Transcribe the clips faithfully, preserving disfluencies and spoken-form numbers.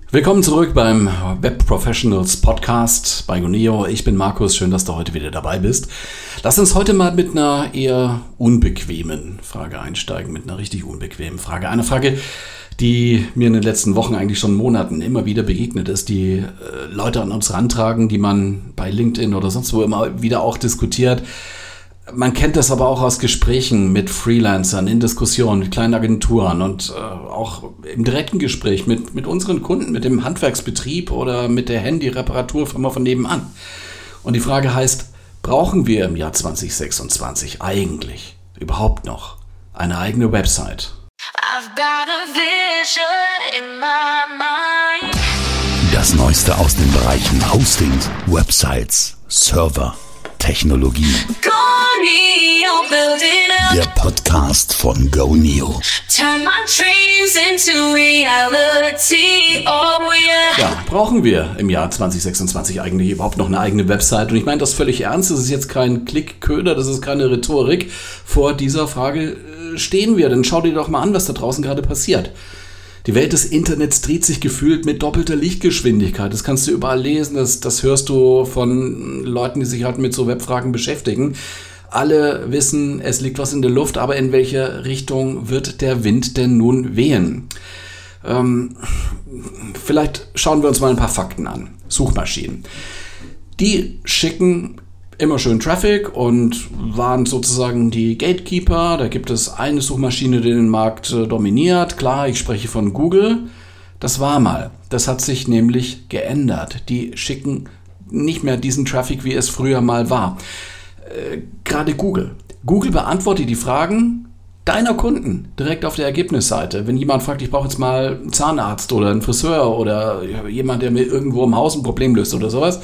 Willkommen zurück beim Web Professionals Podcast bei Goneo. Ich bin Markus, schön, dass du heute wieder dabei bist. Lass uns heute mal mit einer eher unbequemen Frage einsteigen, mit einer richtig unbequemen Frage. Eine Frage, die mir in den letzten Wochen, eigentlich schon Monaten immer wieder begegnet ist, die äh, Leute an uns rantragen, die man bei LinkedIn oder sonst wo immer wieder auch diskutiert. Man kennt das aber auch aus Gesprächen mit Freelancern, in Diskussionen mit kleinen Agenturen und äh, auch im direkten Gespräch mit, mit unseren Kunden, mit dem Handwerksbetrieb oder mit der Handy-Reparaturfirma von nebenan. Und die Frage heißt, brauchen wir im Jahr zwanzig sechsundzwanzig eigentlich überhaupt noch eine eigene Website? I've got a vision in my mind. Das Neueste aus den Bereichen Hosting, Websites, Server, Technologie. Goneo, building up. Der Podcast von Goneo. Turn my dreams into reality. Oh yeah. Ja, brauchen wir im Jahr zwanzig sechsundzwanzig eigentlich überhaupt noch eine eigene Website? Und ich meine das völlig ernst, das ist jetzt kein Klickköder, das ist keine Rhetorik. Vor dieser Frage stehen wir, denn schau dir doch mal an, was da draußen gerade passiert. Die Welt des Internets dreht sich gefühlt mit doppelter Lichtgeschwindigkeit. Das kannst du überall lesen, das, das hörst du von Leuten, die sich halt mit so Webfragen beschäftigen. Alle wissen, es liegt was in der Luft, aber in welche Richtung wird der Wind denn nun wehen? Ähm, vielleicht schauen wir uns mal ein paar Fakten an. Suchmaschinen. Die schicken immer schön Traffic und waren sozusagen die Gatekeeper. Da gibt es eine Suchmaschine, die den Markt äh, dominiert. Klar, ich spreche von Google. Das war mal. Das hat sich nämlich geändert. Die schicken nicht mehr diesen Traffic, wie es früher mal war. Äh, gerade Google. Google beantwortet die Fragen deiner Kunden direkt auf der Ergebnisseite. Wenn jemand fragt, ich brauche jetzt mal einen Zahnarzt oder einen Friseur oder jemand, der mir irgendwo im Haus ein Problem löst oder sowas,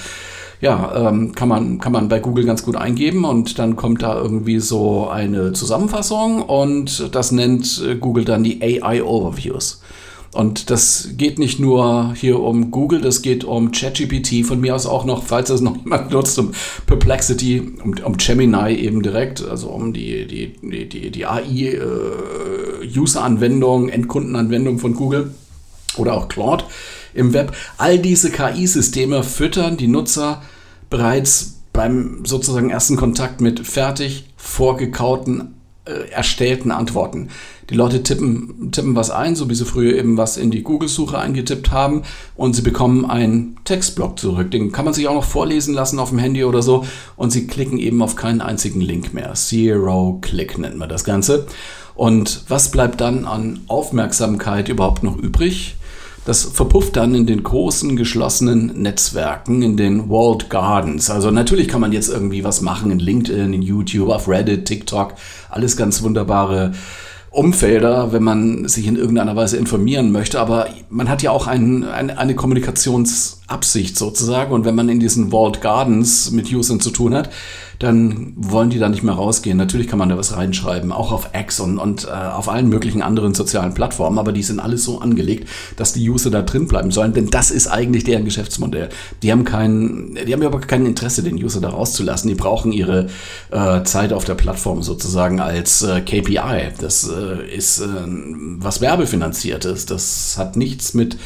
ja, ähm, kann man, kann man bei Google ganz gut eingeben und dann kommt da irgendwie so eine Zusammenfassung und das nennt Google dann die A I Overviews. Und das geht nicht nur hier um Google, das geht um ChatGPT, von mir aus auch noch, falls das noch jemand nutzt, um Perplexity, um, um Gemini eben direkt, also um die, die, die, die, die A I-User-Anwendung, äh, Endkundenanwendung von Google oder auch Claude im Web. All diese K I-Systeme füttern die Nutzer bereits beim sozusagen ersten Kontakt mit fertig vorgekauten, äh, erstellten Antworten. Die Leute tippen, tippen was ein, so wie sie früher eben was in die Google-Suche eingetippt haben und sie bekommen einen Textblock zurück. Den kann man sich auch noch vorlesen lassen auf dem Handy oder so und sie klicken eben auf keinen einzigen Link mehr. Zero Click nennt man das Ganze. Und was bleibt dann an Aufmerksamkeit überhaupt noch übrig? Das verpufft dann in den großen, geschlossenen Netzwerken, in den Walled Gardens. Also natürlich kann man jetzt irgendwie was machen in LinkedIn, in YouTube, auf Reddit, TikTok. Alles ganz wunderbare Umfelder, wenn man sich in irgendeiner Weise informieren möchte. Aber man hat ja auch ein, ein, eine Kommunikationsabsicht sozusagen. Und wenn man in diesen Walled Gardens mit Usern zu tun hat, dann wollen die da nicht mehr rausgehen. Natürlich kann man da was reinschreiben, auch auf X und, und äh, auf allen möglichen anderen sozialen Plattformen, aber die sind alles so angelegt, dass die User da drin bleiben sollen, denn das ist eigentlich deren Geschäftsmodell. Die haben kein, die haben aber kein Interesse, den User da rauszulassen. Die brauchen ihre äh, Zeit auf der Plattform sozusagen als äh, K P I. Das äh, ist äh, was werbefinanziertes. Das hat nichts mit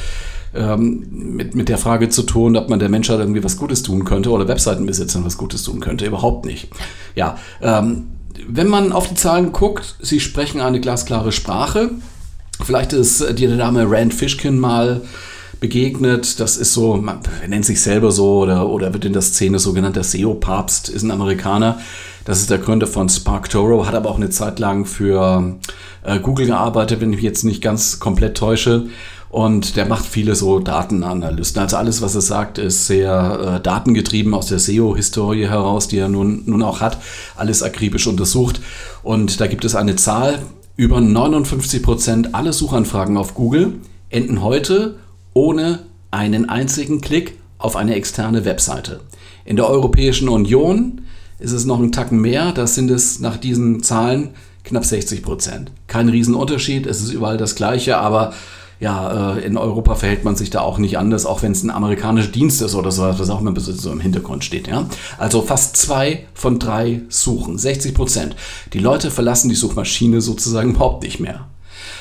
Mit, mit der Frage zu tun, ob man der Menschheit irgendwie was Gutes tun könnte oder Webseitenbesitzern was Gutes tun könnte. Überhaupt nicht. Ja, ähm, wenn man auf die Zahlen guckt, sie sprechen eine glasklare Sprache. Vielleicht ist dir der Name Rand Fishkin mal begegnet. Das ist so, man nennt sich selber so oder, oder wird in der Szene so genannt, der S E O-Papst, ist ein Amerikaner. Das ist der Gründer von SparkToro, hat aber auch eine Zeit lang für äh, Google gearbeitet, wenn ich mich jetzt nicht ganz komplett täusche. Und der macht viele so Datenanalysten. Also alles, was er sagt, ist sehr äh, datengetrieben aus der S E O-Historie heraus, die er nun, nun auch hat. Alles akribisch untersucht. Und da gibt es eine Zahl, über neunundfünfzig Prozent aller Suchanfragen auf Google enden heute ohne einen einzigen Klick auf eine externe Webseite. In der Europäischen Union ist es noch einen Tacken mehr. Da sind es nach diesen Zahlen knapp sechzig Prozent. Kein Riesenunterschied, es ist überall das Gleiche, aber ja, in Europa verhält man sich da auch nicht anders, auch wenn es ein amerikanischer Dienst ist oder sowas, was auch immer so im Hintergrund steht. Ja? Also fast zwei von drei suchen, sechzig Prozent. Die Leute verlassen die Suchmaschine sozusagen überhaupt nicht mehr.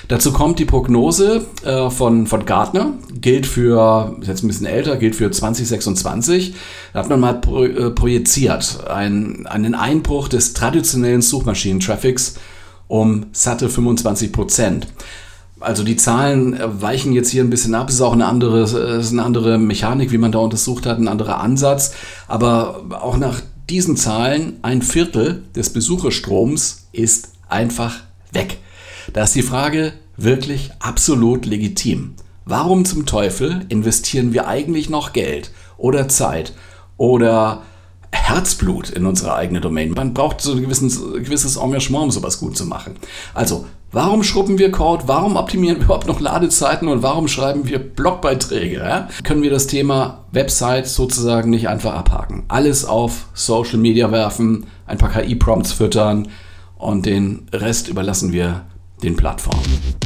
Dazu kommt die Prognose äh, von, von Gartner, gilt für, ist jetzt ein bisschen älter, gilt für zwanzig sechsundzwanzig. Da hat man mal pro, äh, projiziert ein, einen Einbruch des traditionellen Suchmaschinen-Traffics um satte fünfundzwanzig Prozent. Also die Zahlen weichen jetzt hier ein bisschen ab. Es ist auch eine andere, es ist eine andere Mechanik, wie man da untersucht hat, ein anderer Ansatz. Aber auch nach diesen Zahlen, ein Viertel des Besucherstroms ist einfach weg. Da ist die Frage wirklich absolut legitim. Warum zum Teufel investieren wir eigentlich noch Geld oder Zeit oder Herzblut in unsere eigene Domain? Man braucht so ein gewisses, gewisses Engagement, um sowas gut zu machen. Also, warum schrubben wir Code? Warum optimieren wir überhaupt noch Ladezeiten? Und warum schreiben wir Blogbeiträge? Ja? Können wir das Thema Website sozusagen nicht einfach abhaken? Alles auf Social Media werfen, ein paar K I-Prompts füttern und den Rest überlassen wir den Plattformen.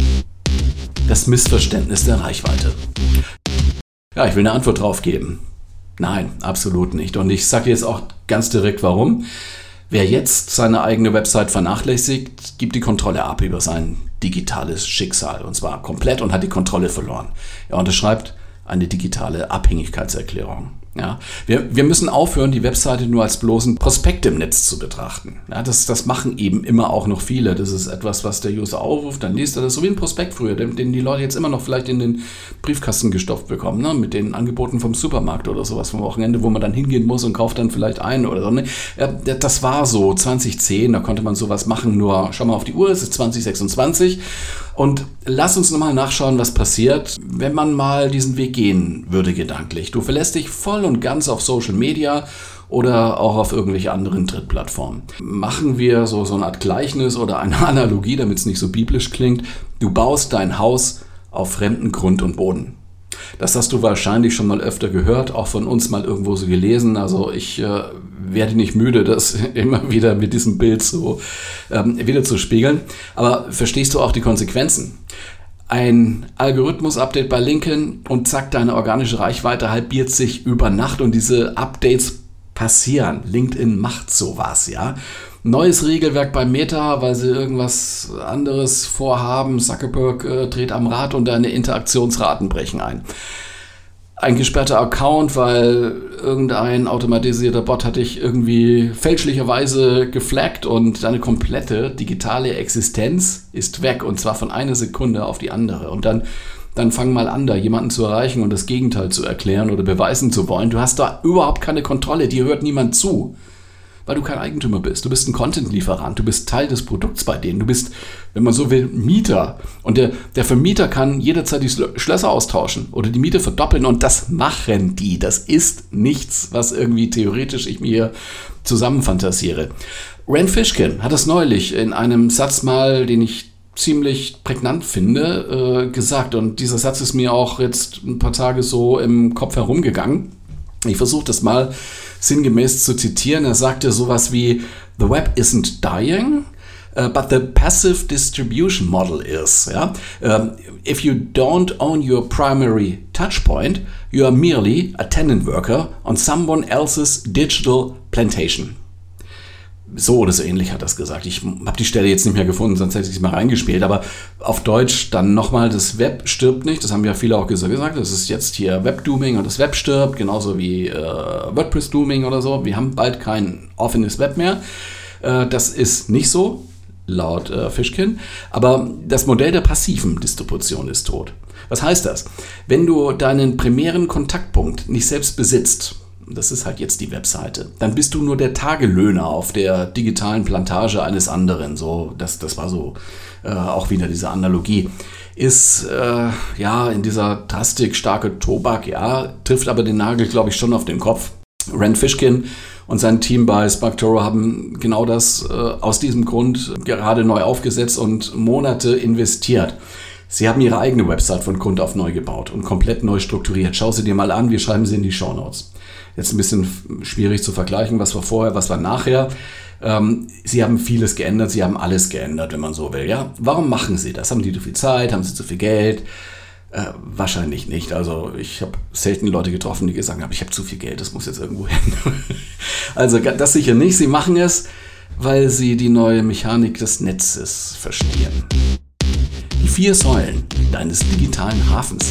Das Missverständnis der Reichweite. Ja, ich will eine Antwort drauf geben. Nein, absolut nicht. Und ich sage jetzt auch ganz direkt, warum. Wer jetzt seine eigene Website vernachlässigt, gibt die Kontrolle ab über sein digitales Schicksal. Und zwar komplett und hat die Kontrolle verloren. Er unterschreibt eine digitale Abhängigkeitserklärung. Ja, wir, wir müssen aufhören, die Webseite nur als bloßen Prospekt im Netz zu betrachten. Ja, das, das machen eben immer auch noch viele. Das ist etwas, was der User aufruft, dann liest er das, so wie ein Prospekt früher, den, den die Leute jetzt immer noch vielleicht in den Briefkasten gestopft bekommen, ne? Mit den Angeboten vom Supermarkt oder sowas vom Wochenende, wo man dann hingehen muss und kauft dann vielleicht ein oder so. Ne? Ja, das war so zwanzig zehn, da konnte man sowas machen, nur schau mal auf die Uhr, es ist zwanzig sechsundzwanzig. Und lass uns nochmal nachschauen, was passiert, wenn man mal diesen Weg gehen würde gedanklich. Du verlässt dich voll und ganz auf Social Media oder auch auf irgendwelche anderen Drittplattformen. Machen wir so, so eine Art Gleichnis oder eine Analogie, damit es nicht so biblisch klingt. Du baust dein Haus auf fremden Grund und Boden. Das hast du wahrscheinlich schon mal öfter gehört, auch von uns mal irgendwo so gelesen. Also ich äh, werde nicht müde, das immer wieder mit diesem Bild so ähm, wieder zu spiegeln. Aber verstehst du auch die Konsequenzen? Ein Algorithmus-Update bei LinkedIn und zack, deine organische Reichweite halbiert sich über Nacht und diese Updates passieren. LinkedIn macht sowas, ja. Neues Regelwerk bei Meta, weil sie irgendwas anderes vorhaben. Zuckerberg äh, dreht am Rad und deine Interaktionsraten brechen ein. Ein gesperrter Account, weil irgendein automatisierter Bot hat dich irgendwie fälschlicherweise geflaggt und deine komplette digitale Existenz ist weg und zwar von einer Sekunde auf die andere. Und dann, dann fang mal an, da jemanden zu erreichen und das Gegenteil zu erklären oder beweisen zu wollen. Du hast da überhaupt keine Kontrolle, dir hört niemand zu. Weil du kein Eigentümer bist. Du bist ein Content-Lieferant. Du bist Teil des Produkts bei denen. Du bist, wenn man so will, Mieter. Und der, der Vermieter kann jederzeit die Schlösser austauschen oder die Miete verdoppeln. Und das machen die. Das ist nichts, was irgendwie theoretisch ich mir zusammenfantasiere. Rand Fishkin hat das neulich in einem Satz mal, den ich ziemlich prägnant finde, äh, gesagt. Und dieser Satz ist mir auch jetzt ein paar Tage so im Kopf herumgegangen. Ich versuche das mal sinngemäß zu zitieren. Er sagte sowas wie: The web isn't dying, uh, but the passive distribution model is. Ja? Um, if you don't own your primary touchpoint, you are merely a tenant worker on someone else's digital plantation. So oder so ähnlich hat er es gesagt. Ich habe die Stelle jetzt nicht mehr gefunden, sonst hätte ich es mal reingespielt. Aber auf Deutsch dann nochmal, das Web stirbt nicht. Das haben ja viele auch gesagt. Das ist jetzt hier Web-Dooming und das Web stirbt. Genauso wie äh, WordPress-Dooming oder so. Wir haben bald kein offenes Web mehr. Äh, das ist nicht so, laut äh, Fishkin. Aber das Modell der passiven Distribution ist tot. Was heißt das? Wenn du deinen primären Kontaktpunkt nicht selbst besitzt, das ist halt jetzt die Webseite, dann bist du nur der Tagelöhner auf der digitalen Plantage eines anderen. So, das, das war so äh, auch wieder diese Analogie. Ist äh, ja in dieser Drastik starke Tobak, ja, trifft aber den Nagel, glaube ich, schon auf den Kopf. Rand Fishkin und sein Team bei SparkToro haben genau das äh, aus diesem Grund gerade neu aufgesetzt und Monate investiert. Sie haben ihre eigene Website von Grund auf neu gebaut und komplett neu strukturiert. Schau sie dir mal an, wir schreiben sie in die Shownotes. Jetzt ein bisschen schwierig zu vergleichen, was war vorher, was war nachher. Ähm, sie haben vieles geändert, sie haben alles geändert, wenn man so will. Ja? Warum machen sie das? Haben die zu viel Zeit? Haben sie zu viel Geld? Äh, wahrscheinlich nicht. Also ich habe selten Leute getroffen, die gesagt haben, ich habe zu viel Geld, das muss jetzt irgendwo hin. Also das sicher nicht. Sie machen es, weil sie die neue Mechanik des Netzes verstehen. Die vier Säulen deines digitalen Hafens.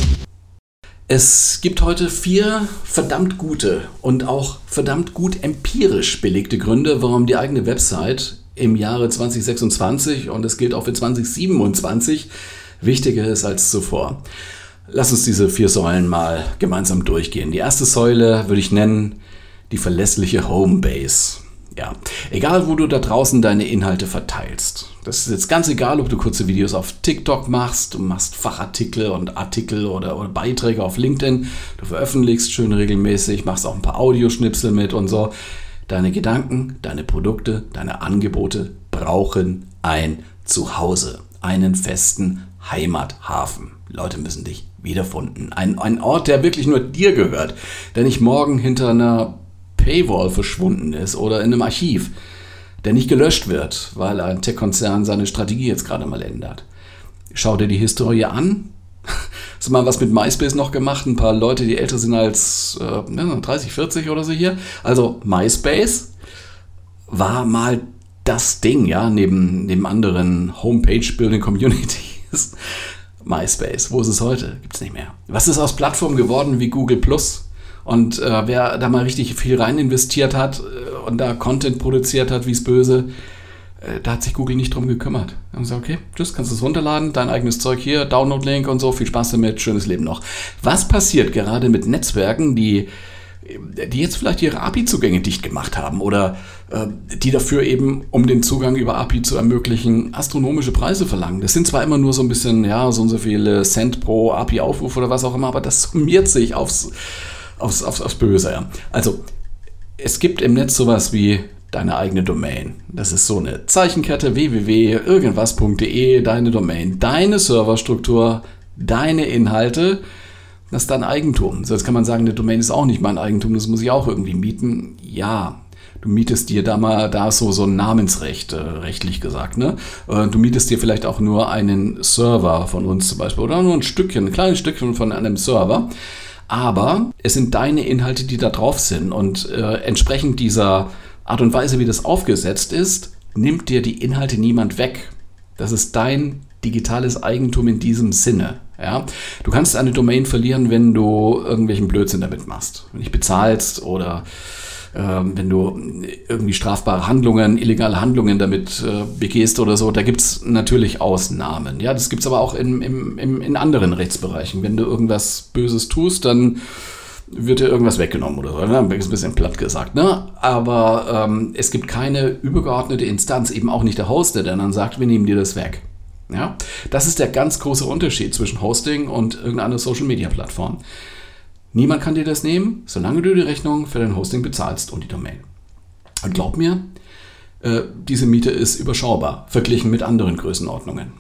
Es gibt heute vier verdammt gute und auch verdammt gut empirisch belegte Gründe, warum die eigene Website im Jahre zwanzig sechsundzwanzig, und es gilt auch für zwanzig siebenundzwanzig, wichtiger ist als zuvor. Lass uns diese vier Säulen mal gemeinsam durchgehen. Die erste Säule würde ich nennen die verlässliche Homebase. Ja, egal wo du da draußen deine Inhalte verteilst. Das ist jetzt ganz egal, ob du kurze Videos auf TikTok machst, du machst Fachartikel und Artikel oder, oder Beiträge auf LinkedIn, du veröffentlichst schön regelmäßig, machst auch ein paar Audioschnipsel mit und so. Deine Gedanken, deine Produkte, deine Angebote brauchen ein Zuhause, einen festen Heimathafen. Leute müssen dich wiederfinden. Ein, ein Ort, der wirklich nur dir gehört, der nicht morgen hinter einer Paywall verschwunden ist oder in einem Archiv, der nicht gelöscht wird, weil ein Tech-Konzern seine Strategie jetzt gerade mal ändert. Schau dir die Historie an. Hast du mal was mit MySpace noch gemacht? Ein paar Leute, die älter sind als äh, dreißig, vierzig oder so hier. Also MySpace war mal das Ding, ja, neben, neben anderen Homepage-Building-Communities. MySpace, wo ist es heute? Gibt's nicht mehr. Was ist aus Plattformen geworden wie Google Plus? Und äh, wer da mal richtig viel rein investiert hat äh, und da Content produziert hat, wie es böse, äh, da hat sich Google nicht drum gekümmert. Da haben sie gesagt, okay, tschüss, kannst du es runterladen, dein eigenes Zeug hier, Download-Link und so, viel Spaß damit, schönes Leben noch. Was passiert gerade mit Netzwerken, die, die jetzt vielleicht ihre A P I-Zugänge dicht gemacht haben oder äh, die dafür eben, um den Zugang über A P I zu ermöglichen, astronomische Preise verlangen? Das sind zwar immer nur so ein bisschen, ja, so und so viele Cent pro A P I-Aufruf oder was auch immer, aber das summiert sich aufs Aufs, aufs, aufs Böse, ja. Also, es gibt im Netz sowas wie deine eigene Domain. Das ist so eine Zeichenkette w w w punkt irgendwas punkt de, deine Domain, deine Serverstruktur, deine Inhalte, das ist dein Eigentum. So, jetzt kann man sagen, eine Domain ist auch nicht mein Eigentum, das muss ich auch irgendwie mieten. Ja, du mietest dir da mal, da ist so, so ein Namensrecht, äh, rechtlich gesagt, ne? Äh, du mietest dir vielleicht auch nur einen Server von uns zum Beispiel oder nur ein Stückchen, ein kleines Stückchen von einem Server. Aber es sind deine Inhalte, die da drauf sind, und äh, entsprechend dieser Art und Weise, wie das aufgesetzt ist, nimmt dir die Inhalte niemand weg. Das ist dein digitales Eigentum in diesem Sinne. Ja? Du kannst eine Domain verlieren, wenn du irgendwelchen Blödsinn damit machst, wenn du nicht bezahlst oder ähm, wenn du irgendwie strafbare Handlungen, illegale Handlungen damit äh, begehst oder so. Da gibt es natürlich Ausnahmen. Ja, das gibt es aber auch in, im, im, in anderen Rechtsbereichen. Wenn du irgendwas Böses tust, dann wird dir irgendwas weggenommen oder so. Ne? Ist ein bisschen platt gesagt. Ne? Aber ähm, es gibt keine übergeordnete Instanz, eben auch nicht der Hoster, der dann sagt, wir nehmen dir das weg. Ja? Das ist der ganz große Unterschied zwischen Hosting und irgendeiner Social-Media-Plattform. Niemand kann dir das nehmen, solange du die Rechnung für dein Hosting bezahlst und die Domain. Und glaub mir, äh, diese Miete ist überschaubar, verglichen mit anderen Größenordnungen.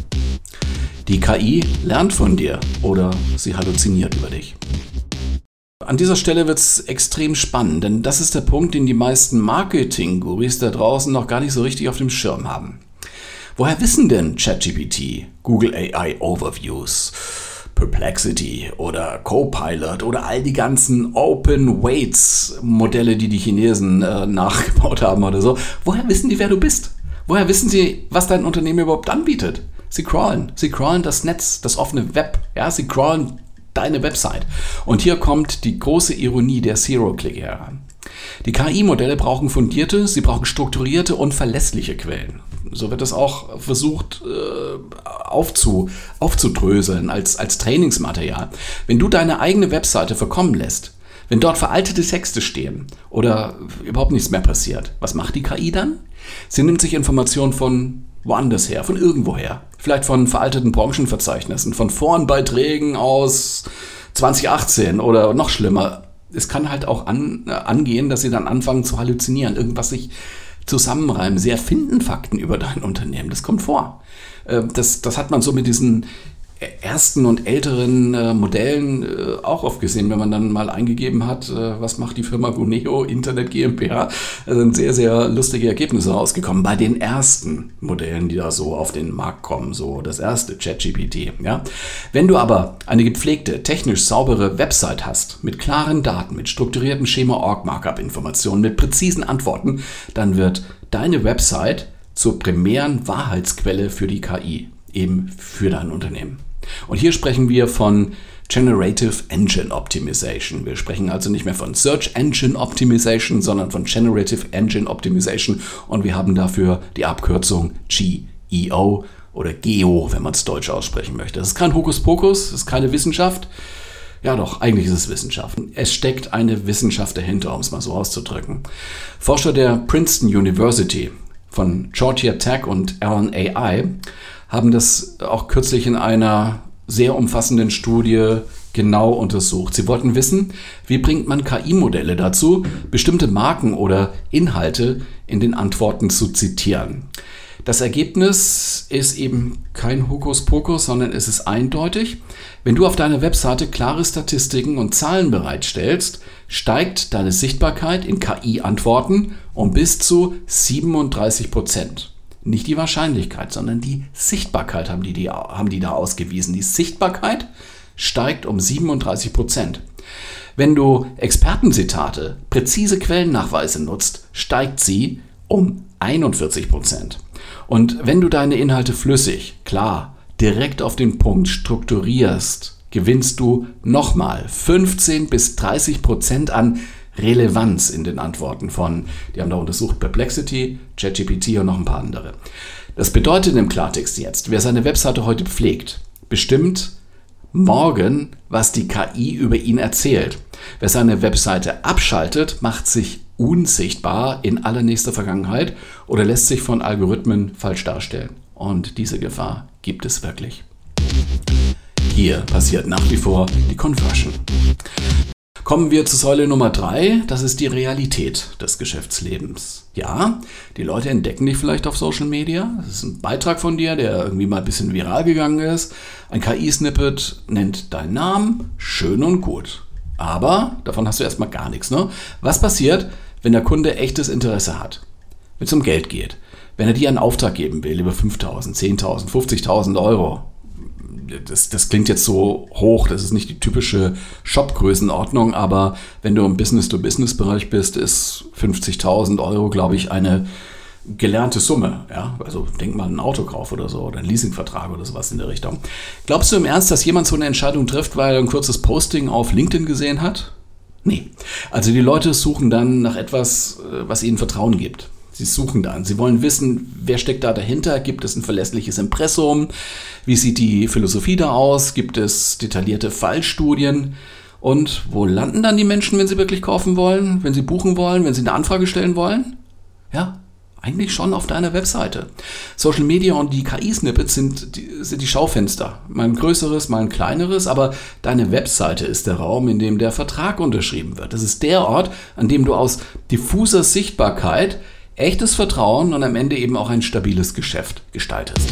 Die K I lernt von dir oder sie halluziniert über dich. An dieser Stelle wird es extrem spannend, denn das ist der Punkt, den die meisten Marketing-Gurus da draußen noch gar nicht so richtig auf dem Schirm haben. Woher wissen denn ChatGPT, Google A I Overviews, Perplexity oder Copilot oder all die ganzen Open Weights Modelle, die die Chinesen äh, nachgebaut haben oder so? Woher wissen die, wer du bist? Woher wissen sie, was dein Unternehmen überhaupt anbietet? Sie crawlen. Sie crawlen das Netz, das offene Web. Ja, sie crawlen deine Website. Und hier kommt die große Ironie der Zero-Click-Ära. Die K I-Modelle brauchen fundierte, sie brauchen strukturierte und verlässliche Quellen. So wird das auch versucht äh, aufzu, aufzudröseln als, als Trainingsmaterial. Wenn du deine eigene Webseite verkommen lässt, wenn dort veraltete Texte stehen oder überhaupt nichts mehr passiert, was macht die K I dann? Sie nimmt sich Informationen von woanders her, von irgendwoher. Vielleicht von veralteten Branchenverzeichnissen, von Forenbeiträgen aus zwanzig achtzehn oder noch schlimmer. Es kann halt auch an, äh, angehen, dass sie dann anfangen zu halluzinieren, irgendwas sich zusammenreimen. Sie erfinden Fakten über dein Unternehmen. Das kommt vor. Äh, das, das hat man so mit diesen ersten und älteren äh, Modellen äh, auch oft gesehen, wenn man dann mal eingegeben hat, äh, was macht die Firma Guneo Internet GmbH. Da sind sehr, sehr lustige Ergebnisse rausgekommen bei den ersten Modellen, die da so auf den Markt kommen, so das erste ChatGPT. Ja? Wenn du aber eine gepflegte, technisch saubere Website hast, mit klaren Daten, mit strukturiertem Schema-Org-Markup-Informationen, mit präzisen Antworten, dann wird deine Website zur primären Wahrheitsquelle für die K I. eben für dein Unternehmen. Und hier sprechen wir von Generative Engine Optimization. Wir sprechen also nicht mehr von Search Engine Optimization, sondern von Generative Engine Optimization und wir haben dafür die Abkürzung G E O oder G E O, wenn man es deutsch aussprechen möchte. Das ist kein Hokuspokus, das ist keine Wissenschaft. Ja doch, eigentlich ist es Wissenschaft. Es steckt eine Wissenschaft dahinter, um es mal so auszudrücken. Forscher der Princeton University von Georgia Tech und Allen A I haben das auch kürzlich in einer sehr umfassenden Studie genau untersucht. Sie wollten wissen, wie bringt man K I-Modelle dazu, bestimmte Marken oder Inhalte in den Antworten zu zitieren. Das Ergebnis ist eben kein Hokuspokus, sondern es ist eindeutig. Wenn du auf deiner Webseite klare Statistiken und Zahlen bereitstellst, steigt deine Sichtbarkeit in K I-Antworten um bis zu siebenunddreißig Prozent. Nicht die Wahrscheinlichkeit, sondern die Sichtbarkeit haben die, die, haben die da ausgewiesen. Die Sichtbarkeit steigt um siebenunddreißig Prozent. Wenn du Expertenzitate, präzise Quellennachweise nutzt, steigt sie um einundvierzig Prozent. Und wenn du deine Inhalte flüssig, klar, direkt auf den Punkt strukturierst, gewinnst du nochmal fünfzehn bis dreißig Prozent an Relevanz in den Antworten von, die haben da untersucht, Perplexity, ChatGPT und noch ein paar andere. Das bedeutet im Klartext jetzt, wer seine Webseite heute pflegt, bestimmt morgen, was die K I über ihn erzählt. Wer seine Webseite abschaltet, macht sich unsichtbar in allernächster Vergangenheit oder lässt sich von Algorithmen falsch darstellen. Und diese Gefahr gibt es wirklich. Hier passiert nach wie vor die Conversion. Kommen wir zu Säule Nummer drei, das ist die Realität des Geschäftslebens. Ja, die Leute entdecken dich vielleicht auf Social Media, das ist ein Beitrag von dir, der irgendwie mal ein bisschen viral gegangen ist. Ein K I-Snippet nennt deinen Namen, schön und gut. Aber davon hast du erstmal gar nichts, ne? Was passiert, wenn der Kunde echtes Interesse hat, wenn es um Geld geht, wenn er dir einen Auftrag geben will über fünftausend, zehntausend, fünfzigtausend Euro? Das, das klingt jetzt so hoch, das ist nicht die typische Shop-Größenordnung, aber wenn du im Business-to-Business-Bereich bist, ist fünfzigtausend Euro, glaube ich, eine gelernte Summe. Ja? Also denk mal an einen Autokauf oder so oder einen Leasingvertrag oder sowas in der Richtung. Glaubst du im Ernst, dass jemand so eine Entscheidung trifft, weil er ein kurzes Posting auf LinkedIn gesehen hat? Nee. Also die Leute suchen dann nach etwas, was ihnen Vertrauen gibt. Sie suchen dann. Sie wollen wissen, wer steckt da dahinter? Gibt es ein verlässliches Impressum? Wie sieht die Philosophie da aus? Gibt es detaillierte Fallstudien? Und wo landen dann die Menschen, wenn sie wirklich kaufen wollen? Wenn sie buchen wollen? Wenn sie eine Anfrage stellen wollen? Ja, eigentlich schon auf deiner Webseite. Social Media und die K I-Snippets sind die, sind die Schaufenster. Mal ein größeres, mal ein kleineres, aber deine Webseite ist der Raum, in dem der Vertrag unterschrieben wird. Das ist der Ort, an dem du aus diffuser Sichtbarkeit echtes Vertrauen und am Ende eben auch ein stabiles Geschäft gestaltest.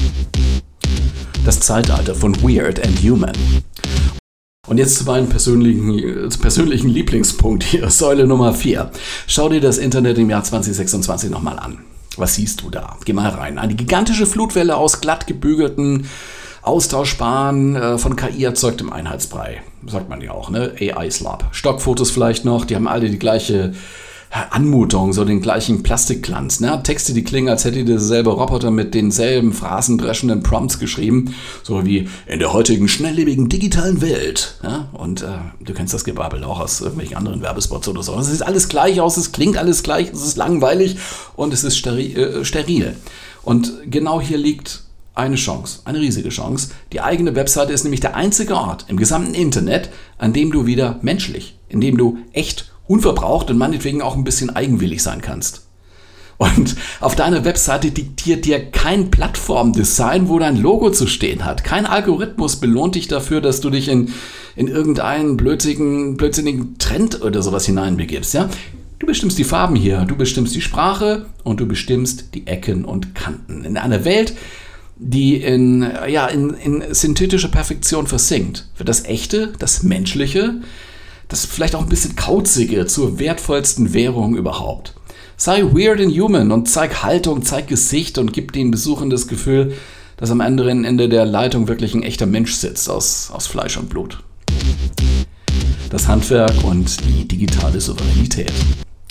Das Zeitalter von Weird and Human. Und jetzt zu meinem persönlichen, persönlichen Lieblingspunkt hier, Säule Nummer vier. Schau dir das Internet im Jahr zwanzig sechsundzwanzig nochmal an. Was siehst du da? Geh mal rein. Eine gigantische Flutwelle aus glatt gebügelten, austauschbaren, äh, von K I erzeugtem Einheitsbrei. Sagt man ja auch, ne? A I-Slop. Stockfotos vielleicht noch, die haben alle die gleiche Anmutung, so den gleichen Plastikglanz. Ne? Texte, die klingen, als hätte derselbe Roboter mit denselben phrasendreschenden Prompts geschrieben, so wie in der heutigen schnelllebigen digitalen Welt. Ja? Und äh, du kennst das Gebabbel auch aus irgendwelchen anderen Werbespots oder so. Es sieht alles gleich aus, es klingt alles gleich, es ist langweilig und es ist steri- äh, steril. Und genau hier liegt eine Chance, eine riesige Chance. Die eigene Webseite ist nämlich der einzige Ort im gesamten Internet, an dem du wieder menschlich, in dem du echt unverbraucht und meinetwegen auch ein bisschen eigenwillig sein kannst. Und auf deiner Webseite diktiert dir kein Plattformdesign, wo dein Logo zu stehen hat. Kein Algorithmus belohnt dich dafür, dass du dich in, in irgendeinen blödsinnigen, blödsinnigen Trend oder sowas hineinbegibst. Ja? Du bestimmst die Farben hier, du bestimmst die Sprache und du bestimmst die Ecken und Kanten. In einer Welt, die in, ja, in, in synthetischer Perfektion versinkt, wird das Echte, das Menschliche, das vielleicht auch ein bisschen kauzige zur wertvollsten Währung überhaupt. Sei weird and human und zeig Haltung, zeig Gesicht und gib den Besuchern das Gefühl, dass am anderen Ende der Leitung wirklich ein echter Mensch sitzt aus, aus Fleisch und Blut. Das Handwerk und die digitale Souveränität.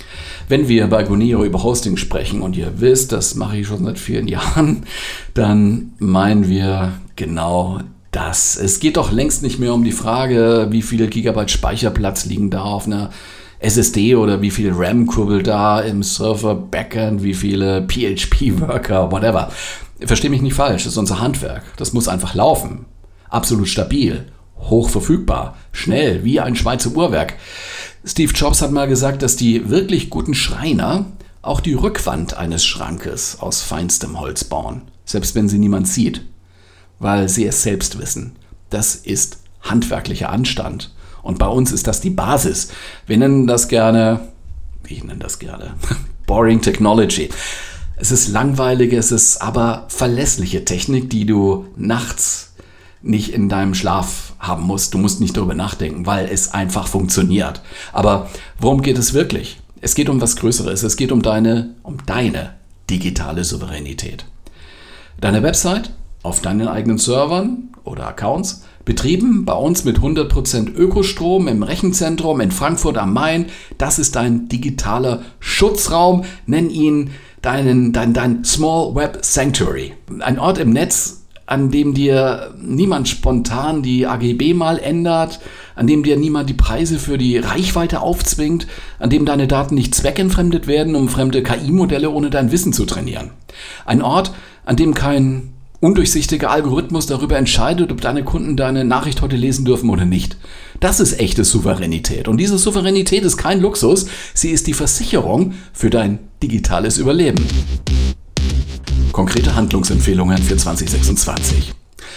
Wenn wir bei Guneo über Hosting sprechen und ihr wisst, das mache ich schon seit vielen Jahren, dann meinen wir genau das. Es geht doch längst nicht mehr um die Frage, wie viele Gigabyte Speicherplatz liegen da auf einer S S D oder wie viel RAM kurbelt da im Server-Backend, wie viele P H P-Worker, whatever. Versteh mich nicht falsch, das ist unser Handwerk. Das muss einfach laufen. Absolut stabil, hoch verfügbar, schnell, wie ein Schweizer Uhrwerk. Steve Jobs hat mal gesagt, dass die wirklich guten Schreiner auch die Rückwand eines Schrankes aus feinstem Holz bauen, selbst wenn sie niemand sieht, weil sie es selbst wissen. Das ist handwerklicher Anstand. Und bei uns ist das die Basis. Wir nennen das gerne, ich nenne das gerne, Boring Technology. Es ist langweilige, es ist aber verlässliche Technik, die du nachts nicht in deinem Schlaf haben musst. Du musst nicht darüber nachdenken, weil es einfach funktioniert. Aber worum geht es wirklich? Es geht um was Größeres. Es geht um deine, um deine digitale Souveränität. Deine Website auf deinen eigenen Servern oder Accounts, betrieben bei uns mit hundert Prozent Ökostrom im Rechenzentrum in Frankfurt am Main. Das ist dein digitaler Schutzraum. Nenn ihn deinen, dein, dein Small Web Sanctuary. Ein Ort im Netz, an dem dir niemand spontan die A G B mal ändert, an dem dir niemand die Preise für die Reichweite aufzwingt, an dem deine Daten nicht zweckentfremdet werden, um fremde K I-Modelle ohne dein Wissen zu trainieren. Ein Ort, an dem kein undurchsichtiger Algorithmus darüber entscheidet, ob deine Kunden deine Nachricht heute lesen dürfen oder nicht. Das ist echte Souveränität. Und diese Souveränität ist kein Luxus, sie ist die Versicherung für dein digitales Überleben. Konkrete Handlungsempfehlungen für zwanzig sechsundzwanzig.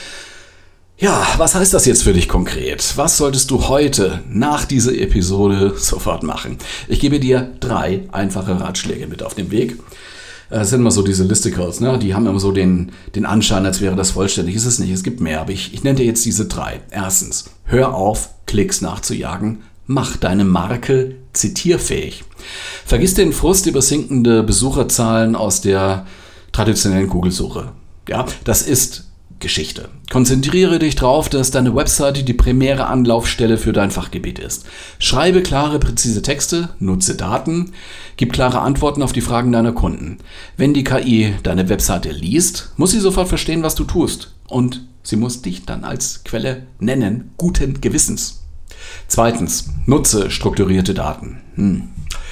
Ja, was heißt das jetzt für dich konkret? Was solltest du heute nach dieser Episode sofort machen? Ich gebe dir drei einfache Ratschläge mit auf den Weg. Das sind immer so diese Listicles, ne? Die haben immer so den, den Anschein, als wäre das vollständig. Ist es nicht, es gibt mehr, aber ich, ich nenne dir jetzt diese drei. Erstens, hör auf, Klicks nachzujagen. Mach deine Marke zitierfähig. Vergiss den Frust über sinkende Besucherzahlen aus der traditionellen Google-Suche. Ja, das ist Geschichte. Konzentriere dich darauf, dass deine Webseite die primäre Anlaufstelle für dein Fachgebiet ist. Schreibe klare, präzise Texte, nutze Daten, gib klare Antworten auf die Fragen deiner Kunden. Wenn die K I deine Webseite liest, muss sie sofort verstehen, was du tust. Und sie muss dich dann als Quelle nennen, guten Gewissens. Zweitens, nutze strukturierte Daten. Hm.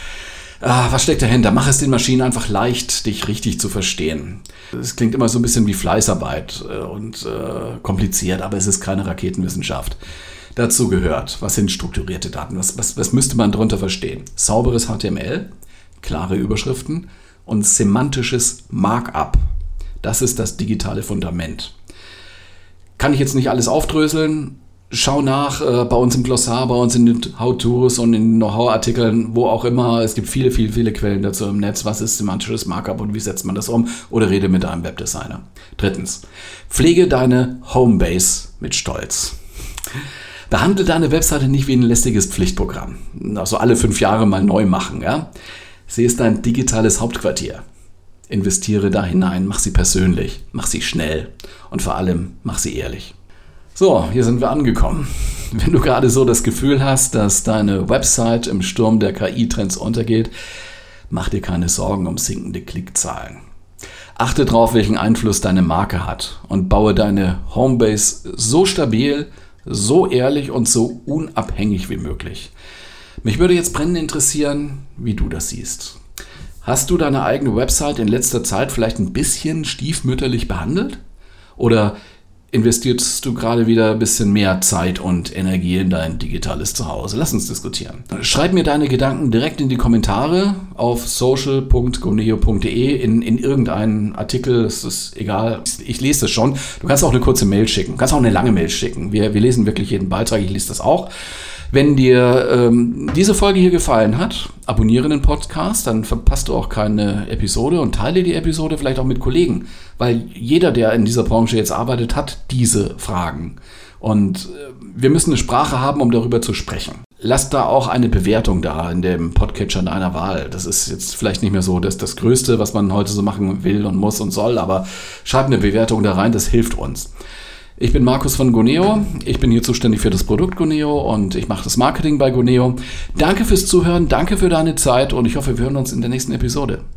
Ah, was steckt dahinter? Mach es den Maschinen einfach leicht, dich richtig zu verstehen. Es klingt immer so ein bisschen wie Fleißarbeit und äh, kompliziert, aber es ist keine Raketenwissenschaft. Dazu gehört, was sind strukturierte Daten? Was, was, was müsste man darunter verstehen? Sauberes H T M L, klare Überschriften und semantisches Markup. Das ist das digitale Fundament. Kann ich jetzt nicht alles aufdröseln? Schau nach äh, bei uns im Glossar, bei uns in den How-Tos und in den Know-how-Artikeln, wo auch immer. Es gibt viele, viele, viele Quellen dazu im Netz. Was ist semantisches Markup und wie setzt man das um? Oder rede mit einem Webdesigner. Drittens, pflege deine Homebase mit Stolz. Behandle deine Webseite nicht wie ein lästiges Pflichtprogramm. Also alle fünf Jahre mal neu machen. Ja? Sie ist dein digitales Hauptquartier. Investiere da hinein, mach sie persönlich, mach sie schnell und vor allem mach sie ehrlich. So, hier sind wir angekommen. Wenn du gerade so das Gefühl hast, dass deine Website im Sturm der K I-Trends untergeht, mach dir keine Sorgen um sinkende Klickzahlen. Achte darauf, welchen Einfluss deine Marke hat und baue deine Homebase so stabil, so ehrlich und so unabhängig wie möglich. Mich würde jetzt brennend interessieren, wie du das siehst. Hast du deine eigene Website in letzter Zeit vielleicht ein bisschen stiefmütterlich behandelt? Oder investierst du gerade wieder ein bisschen mehr Zeit und Energie in dein digitales Zuhause? Lass uns diskutieren. Schreib mir deine Gedanken direkt in die Kommentare auf social punkt goneo punkt de in, in irgendeinen Artikel. Es ist egal, ich lese das schon. Du kannst auch eine kurze Mail schicken. Du kannst auch eine lange Mail schicken. Wir, wir lesen wirklich jeden Beitrag. Ich lese das auch. Wenn dir ähm, diese Folge hier gefallen hat, abonniere den Podcast, dann verpasst du auch keine Episode und teile die Episode vielleicht auch mit Kollegen, weil jeder, der in dieser Branche jetzt arbeitet, hat diese Fragen. Und äh, wir müssen eine Sprache haben, um darüber zu sprechen. Lass da auch eine Bewertung da in dem Podcatcher deiner Wahl. Das ist jetzt vielleicht nicht mehr so das, das Größte, was man heute so machen will und muss und soll, aber schreib eine Bewertung da rein, das hilft uns. Ich bin Markus von Goneo. Ich bin hier zuständig für das Produkt Goneo und ich mache das Marketing bei Goneo. Danke fürs Zuhören, danke für deine Zeit und ich hoffe, wir hören uns in der nächsten Episode.